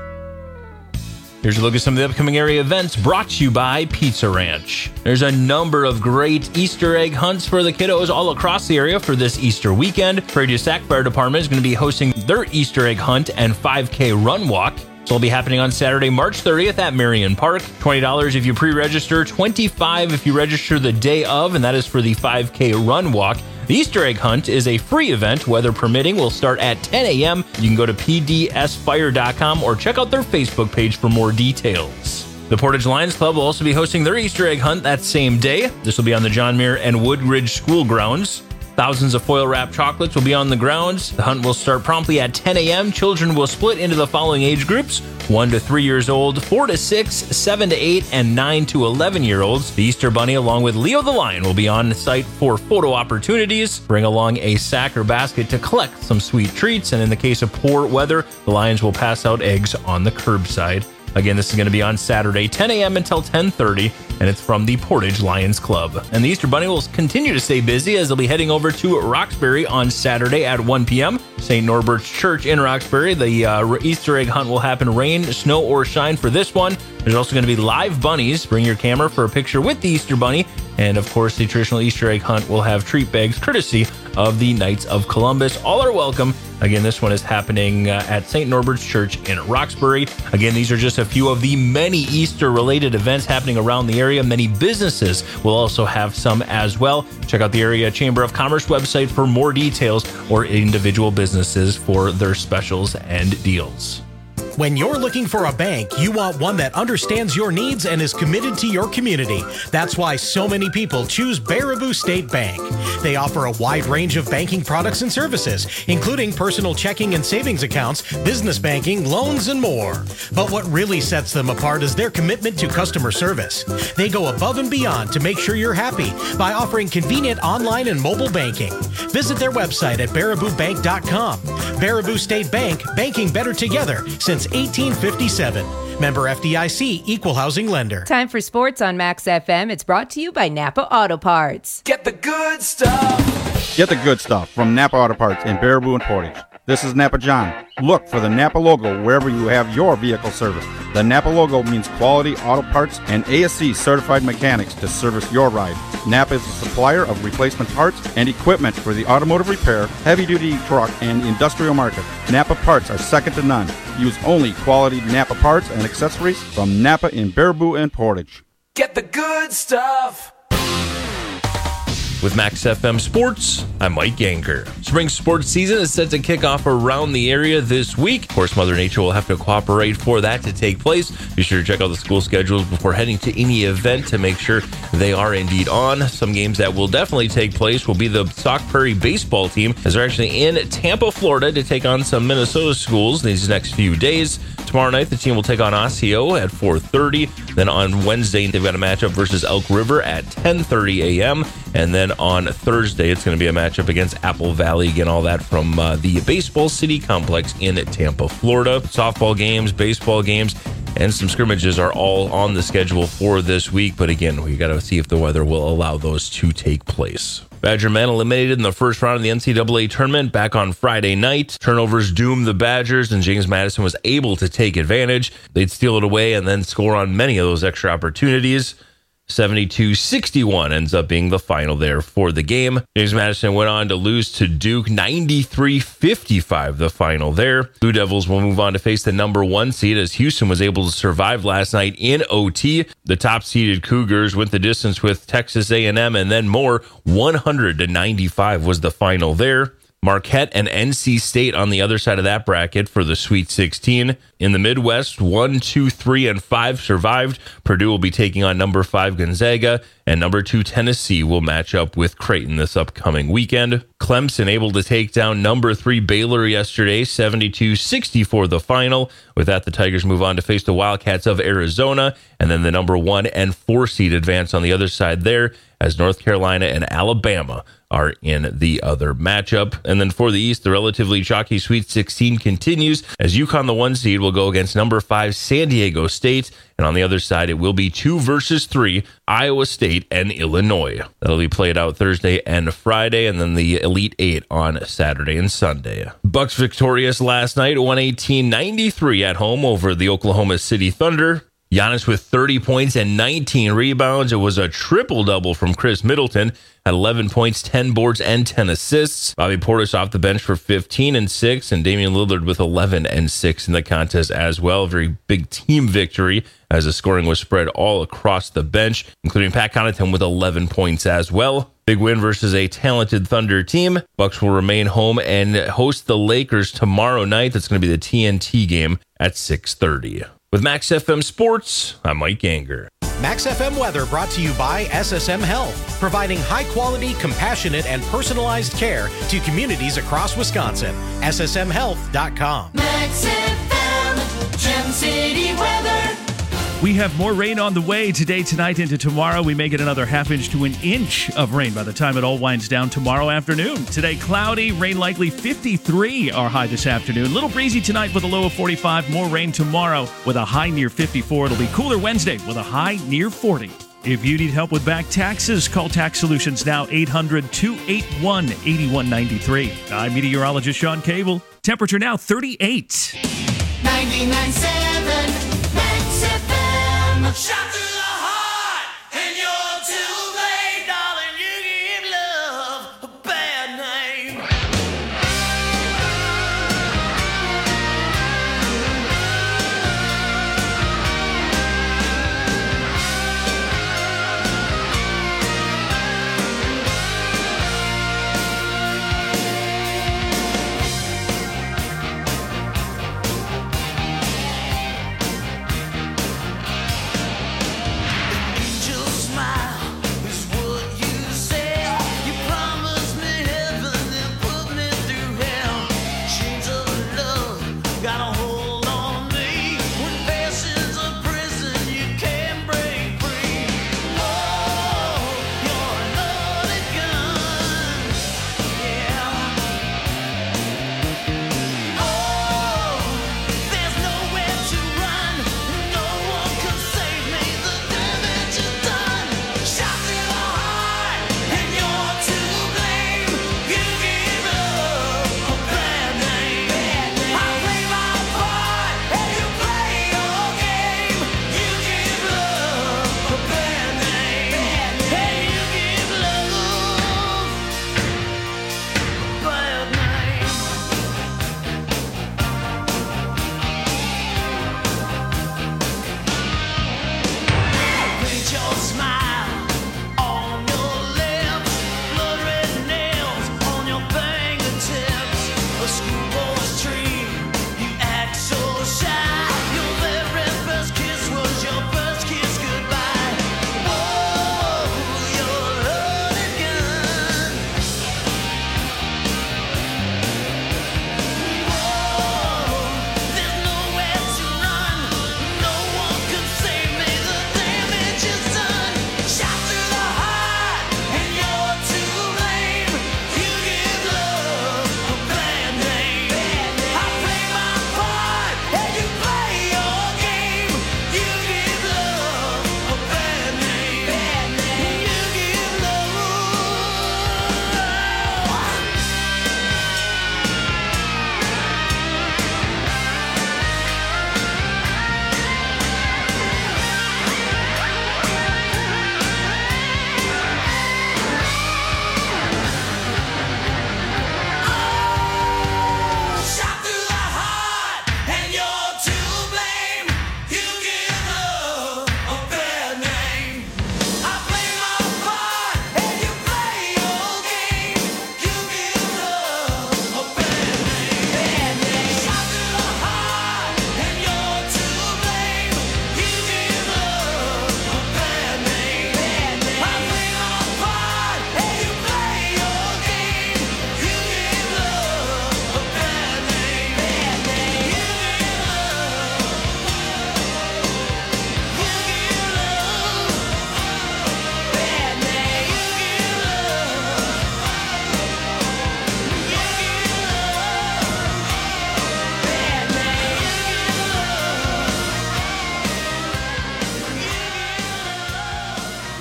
Here's a look at some of the upcoming area events brought to you by Pizza Ranch. There's a number of great Easter egg hunts for the kiddos all across the area for this Easter weekend. Prairie du Sac Fire Department is going to be hosting their Easter egg hunt and five K run walk. This will be happening on Saturday, March thirtieth at Marion Park. twenty dollars if you pre-register, twenty-five dollars if you register the day of, and that is for the five K run walk. The Easter egg hunt is a free event, weather permitting. Will start at ten a.m. You can go to p d s fire dot com or check out their Facebook page for more details. The Portage Lions Club will also be hosting their Easter egg hunt that same day. This will be on the John Muir and Woodridge School grounds. Thousands of foil-wrapped chocolates will be on the grounds. The hunt will start promptly at ten a.m. Children will split into the following age groups: one to three years old, four to six, seven to eight, and nine to eleven year olds. The Easter Bunny, along with Leo the Lion, will be on site for photo opportunities. Bring along a sack or basket to collect some sweet treats, and in the case of poor weather, the Lions will pass out eggs on the curbside. Again, this is going to be on Saturday, ten a.m. until ten thirty, and it's from the Portage Lions Club. And the Easter Bunny will continue to stay busy as they'll be heading over to Roxbury on Saturday at one p.m. Saint Norbert's Church in Roxbury. The uh, Easter egg hunt will happen rain, snow, or shine for this one. There's also going to be live bunnies. Bring your camera for a picture with the Easter Bunny. And of course, the traditional Easter egg hunt will have treat bags courtesy of the Knights of Columbus. All are welcome. Again, this one is happening uh, at Saint Norbert's Church in Roxbury. Again, these are just a few of the many Easter-related events happening around the area. Many businesses will also have some as well. Check out the Area Chamber of Commerce website for more details or individual businesses for their specials and deals. When you're looking for a bank, you want one that understands your needs and is committed to your community. That's why so many people choose Baraboo State Bank. They offer a wide range of banking products and services, including personal checking and savings accounts, business banking, loans, and more. But what really sets them apart is their commitment to customer service. They go above and beyond to make sure you're happy by offering convenient online and mobile banking. Visit their website at baraboo bank dot com. Baraboo State Bank, banking better together since eighteen fifty-seven. Member F D I C, Equal Housing Lender. Time for sports on Max F M. It's brought to you by Napa Auto Parts. Get the good stuff. Get the good stuff from Napa Auto Parts in Baraboo and Portage. This is Napa John. Look for the Napa logo wherever you have your vehicle serviced. The Napa logo means quality auto parts and A S C certified mechanics to service your ride. Napa is a supplier of replacement parts and equipment for the automotive repair, heavy-duty truck, and industrial market. Napa parts are second to none. Use only quality Napa parts and accessories from Napa in Baraboo and Portage. Get the good stuff. With Max F M Sports, I'm Mike Ganger. Spring sports season is set to kick off around the area this week. Of course, Mother Nature will have to cooperate for that to take place. Be sure to check out the school schedules before heading to any event to make sure they are indeed on. Some games that will definitely take place will be the Sauk Prairie baseball team, as they're actually in Tampa, Florida, to take on some Minnesota schools these next few days. Tomorrow night, the team will take on Osseo at four thirty. Then on Wednesday, they've got a matchup versus Elk River at ten thirty a.m. And then on Thursday, it's going to be a matchup against Apple Valley. Again, all that from uh, the Baseball City Complex in Tampa, Florida. Softball games, baseball games, and some scrimmages are all on the schedule for this week. But again, we got to see if the weather will allow those to take place. Badger men eliminated in the first round of the N C double A tournament back on Friday night. Turnovers doomed the Badgers, and James Madison was able to take advantage. They'd steal it away and then score on many of those extra opportunities. seventy-two sixty-one ends up being the final there for the game. James Madison went on to lose to Duke ninety-three fifty-five, the final there. Blue Devils will move on to face the number one seed as Houston was able to survive last night in O T. The top-seeded Cougars went the distance with Texas A and M and then more. one hundred to ninety-five was the final there. Marquette and N C State on the other side of that bracket for the Sweet sixteen. In the Midwest, one, two, three, and five survived. Purdue will be taking on number five Gonzaga, and number two Tennessee will match up with Creighton this upcoming weekend. Clemson able to take down number three Baylor yesterday, seventy-two sixty-four the final. With that, the Tigers move on to face the Wildcats of Arizona, and then the number one and four seed advance on the other side there, as North Carolina and Alabama are in the other matchup. And then for the East, the relatively chalky Sweet sixteen continues, as UConn, the one seed, will go against number five San Diego State. And on the other side, it will be two versus three, Iowa State and Illinois. That'll be played out Thursday and Friday, and then the Elite Eight on Saturday and Sunday. Bucks victorious last night, one eighteen ninety-three at home over the Oklahoma City Thunder. Giannis with thirty points and nineteen rebounds. It was a triple-double from Chris Middleton at eleven points, ten boards, and ten assists. Bobby Portis off the bench for fifteen and six, and Damian Lillard with eleven and six in the contest as well. Very big team victory as the scoring was spread all across the bench, including Pat Connaughton with eleven points as well. Big win versus a talented Thunder team. Bucks will remain home and host the Lakers tomorrow night. That's going to be the T N T game at six thirty. With Max F M Sports, I'm Mike Ganger. Max F M weather brought to you by S S M Health, providing high-quality, compassionate, and personalized care to communities across Wisconsin. S S M health dot com. Max F M, Gem City weather. We have more rain on the way today, tonight, into tomorrow. We may get another half inch to an inch of rain by the time it all winds down tomorrow afternoon. Today, cloudy, rain likely fifty-three, our high this afternoon. Little breezy tonight with a low of forty-five. More rain tomorrow with a high near fifty-four. It'll be cooler Wednesday with a high near forty. If you need help with back taxes, call Tax Solutions now, eight hundred, two eight one, eight one nine three. I'm meteorologist Sean Cable. Temperature now thirty-eight. ninety-nine point seven Max F M. Shot to the heart, and you're too late, darling. You give love a bad name.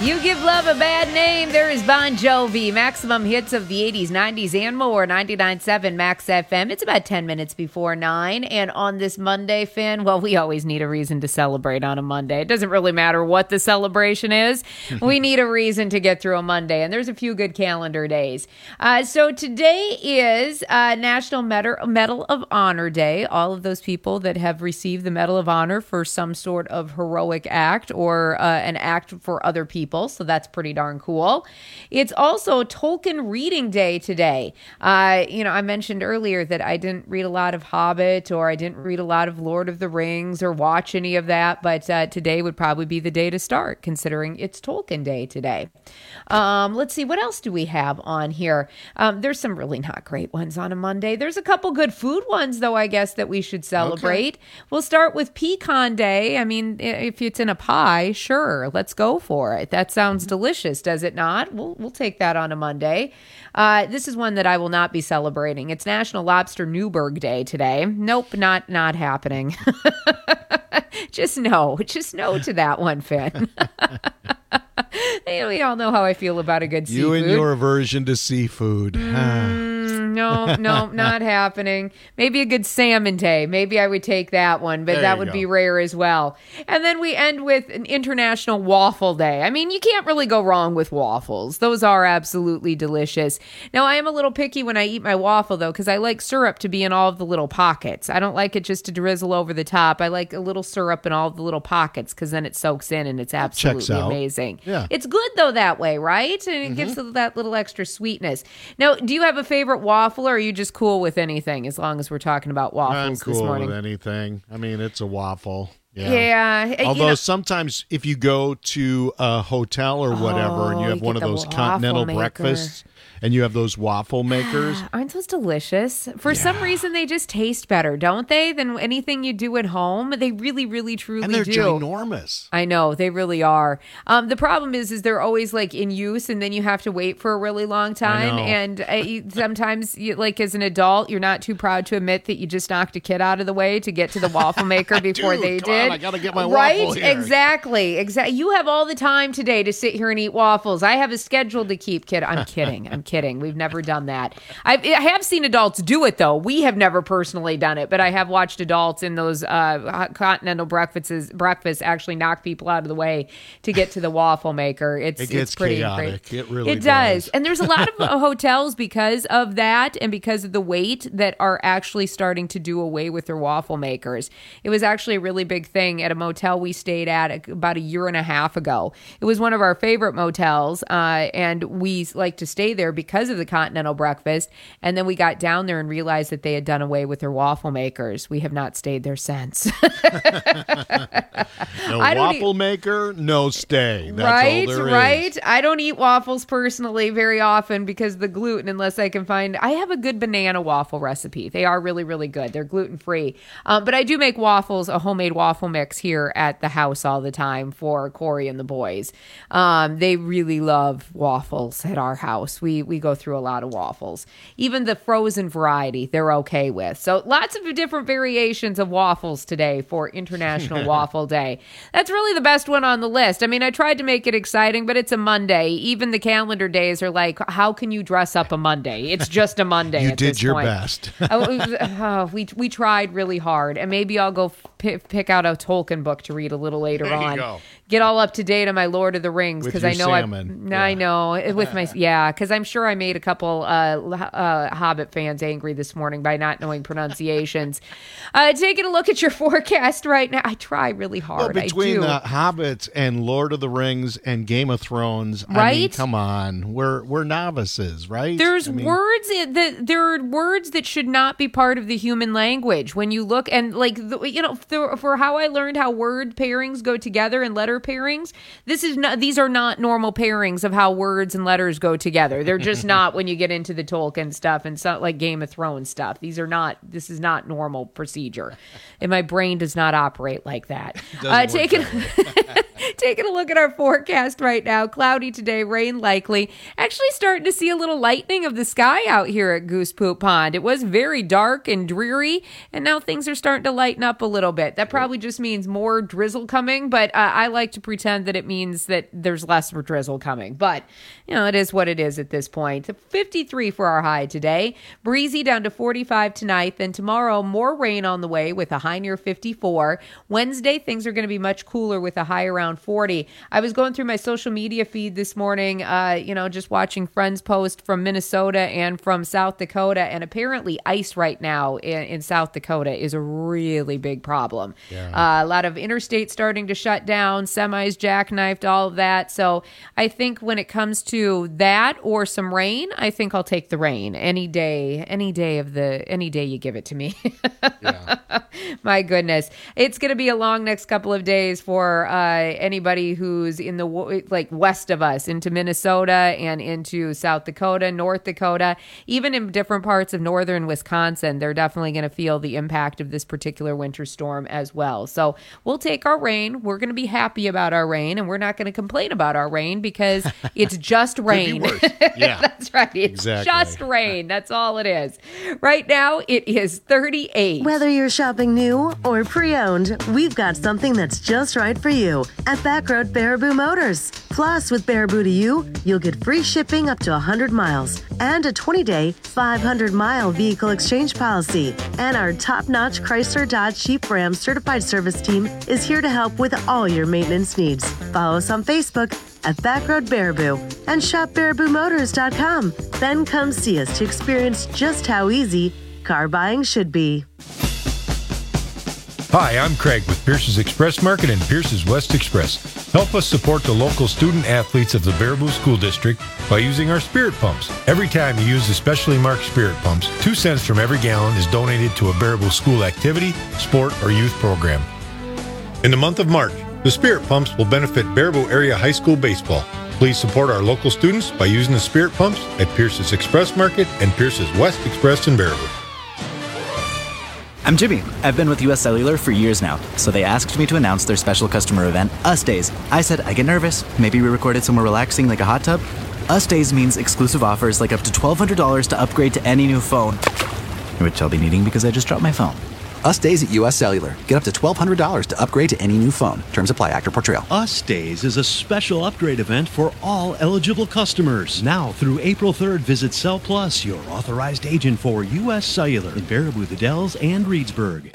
You give love a bad name. There is Bon Jovi. Maximum hits of the eighties, nineties, and more. ninety-nine point seven Max F M. It's about ten minutes before nine. And on this Monday, Finn, well, we always need a reason to celebrate on a Monday. It doesn't really matter what the celebration is. We need a reason to get through a Monday. And there's a few good calendar days. Uh, so today is uh, National Medal, Medal of Honor Day. All of those people that have received the Medal of Honor for some sort of heroic act or uh, an act for other people. So that's pretty darn cool. It's also Tolkien Reading Day today. Uh, you know, I mentioned earlier that I didn't read a lot of Hobbit or I didn't read a lot of Lord of the Rings or watch any of that, but uh, today would probably be the day to start, considering it's Tolkien Day today. Um, let's see, what else do we have on here? Um, there's some really not great ones on a Monday. There's a couple good food ones, though, I guess, that we should celebrate. Okay. We'll start with Pecan Day. I mean, if it's in a pie, sure, let's go for it. That sounds delicious, does it not? We'll we'll take that on a Monday. Uh, this is one that I will not be celebrating. It's National Lobster Newburg Day today. Nope, not not happening. Just no. Just no to that one, Finn. We all know how I feel about a good seafood. You and your aversion to seafood. Mm, no, no, not happening. Maybe a good salmon day. Maybe I would take that one, but There that you would go. be rare as well. And then we end with an International Waffle Day. I mean, you can't really go wrong with waffles. Those are absolutely delicious. Now, I am a little picky when I eat my waffle, though, because I like syrup to be in all of the little pockets. I don't like it just to drizzle over the top. I like a little syrup in all of the little pockets because then it soaks in and it's absolutely checks out. amazing. Yeah. It's good, though, that way, right? And it gives it that little extra sweetness. Now, do you have a favorite waffle, or are you just cool with anything as long as we're talking about waffles I'm this cool morning? with anything. I mean, it's a waffle. Yeah. Yeah. Although you know, sometimes if you go to a hotel or whatever and you Oh, have you one get of the those waffle continental maker. breakfasts and you have those waffle makers. aren't those delicious? For some reason, they just taste better, don't they, than anything you do at home? They really, really, truly And they're do. ginormous. I know, they really are. Um, the problem is, is they're always like in use, and then you have to wait for a really long time. know. And uh, you, sometimes, you, like as an adult, you're not too proud to admit that you just knocked a kid out of the way to get to the waffle maker before Dude, they come did. on, I gotta get my right? waffle here. Exactly. Exactly. You have all the time today to sit here and eat waffles. I have a schedule to keep, kid. I'm kidding. I'm kidding. We've never done that. I've, I have seen adults do it, though. We have never personally done it, but I have watched adults in those uh, continental breakfasts breakfasts actually knock people out of the way to get to the waffle maker. It's It gets it's pretty chaotic. great. It really it does. does. And there's a lot of uh, hotels because of that and because of the wait that are actually starting to do away with their waffle makers. It was actually a really big thing at a motel we stayed at about a year and a half ago. It was one of our favorite motels, uh, and we like to stay there because of the continental breakfast. And then we got down there and realized that they had done away with their waffle makers. We have not stayed there since. No I don't waffle maker, no stay. That's right, all there right. is. I don't eat waffles personally very often because of the gluten, unless I can find. I have a good banana waffle recipe. They are really, really good. They're gluten free. Um, but I do make waffles, a homemade waffle mix here at the house all the time for Corey and the boys. Um, they really love waffles at our house. We we go through a lot of waffles. Even the frozen variety, they're okay with. So lots of different variations of waffles today for International Waffle Day. That's really the best one on the list. I mean, I tried to make it exciting, but it's a Monday. Even the calendar days are like, how can you dress up a Monday? It's just a Monday. You at did this your point. best. Oh, oh, we we tried really hard, and maybe I'll go p- pick out a Tolkien book to read a little later There you on. go. Get all up to date on my Lord of the Rings With because I your know salmon. I I know with my yeah because I'm sure I made a couple uh, uh, Hobbit fans angry this morning by not knowing pronunciations. uh, taking a look at your forecast right now, I try really hard. Well, between I do. the Hobbit and Lord of the Rings and Game of Thrones, I mean, Right? come on, we're we're novices, right? There's I mean, words that there are words that should not be part of the human language. When you look and like the, you know for, for how I learned how word pairings go together and letter pairings, this is not these are not normal pairings of how words and letters go together. They're just not when you get into the Tolkien stuff and stuff like Game of Thrones stuff. These are not. This is not normal procedure, and my brain does not operate like that. Doesn't work taking. Taking a look at our forecast right now. Cloudy today, rain likely. Actually starting to see a little lightening of the sky out here at Goose Poop Pond. It was very dark and dreary, and now things are starting to lighten up a little bit. That probably just means more drizzle coming, but uh, I like to pretend that it means that there's less drizzle coming. But, you know, it is what it is at this point. fifty-three for our high today. Breezy down to forty-five tonight. Then tomorrow, more rain on the way with a high near fifty-four. Wednesday, things are going to be much cooler with a high around forty. I was going through my social media feed this morning, uh, you know, just watching friends post from Minnesota and from South Dakota, and apparently ice right now in, in South Dakota is a really big problem. Yeah. Uh, a lot of interstates starting to shut down, semis jackknifed, all of that. So I think when it comes to that or some rain, I think I'll take the rain any day, any day of the, any day you give it to me. Yeah. My goodness. It's going to be a long next couple of days for uh, anybody who's in the, like, west of us, into Minnesota and into South Dakota, North Dakota, even in different parts of northern Wisconsin. They're definitely going to feel the impact of this particular winter storm as well. So we'll take our rain. We're going to be happy about our rain, and we're not going to complain about our rain because it's just rain. Yeah. That's right. It's Exactly. just rain. That's all it is. Right now, it is thirty-eight. Whether you're shopping new or pre-owned, we've got something that's just right for you at Backroad Baraboo Motors. Plus, with Baraboo to You, you'll get free shipping up to one hundred miles and a twenty-day, five hundred mile vehicle exchange policy. And our top-notch Chrysler Dodge Jeep Ram certified service team is here to help with all your maintenance needs. Follow us on Facebook at Backroad Baraboo and shop baraboo motors dot com. Then come see us to experience just how easy car buying should be. Hi, I'm Craig with Pierce's Express Market and Pierce's West Express. Help us support the local student athletes of the Baraboo School District by using our spirit pumps. Every time you use the specially marked spirit pumps, two cents from every gallon is donated to a Baraboo school activity, sport, or youth program. In the month of March, the spirit pumps will benefit Baraboo Area High School baseball. Please support our local students by using the spirit pumps at Pierce's Express Market and Pierce's West Express in Baraboo. I'm Jimmy. I've been with U S Cellular for years now, so they asked me to announce their special customer event, Us Days. I said, I get nervous. Maybe we record it somewhere relaxing like a hot tub? Us Days means exclusive offers like up to twelve hundred dollars to upgrade to any new phone, which I'll be needing because I just dropped my phone. Us Days at U S Cellular. Get up to twelve hundred dollars to upgrade to any new phone. Terms apply. Actor Portrayal. Us Days is a special upgrade event for all eligible customers. Now through April third, visit Cell Plus, your authorized agent for U S Cellular in Baraboo, the Dells, and Reedsburg.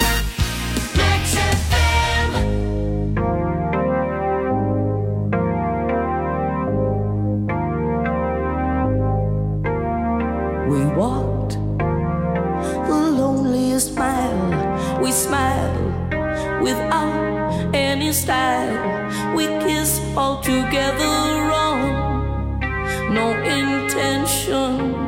We walked the loneliest mile. We smiled without any style. We kissed all together wrong. No intention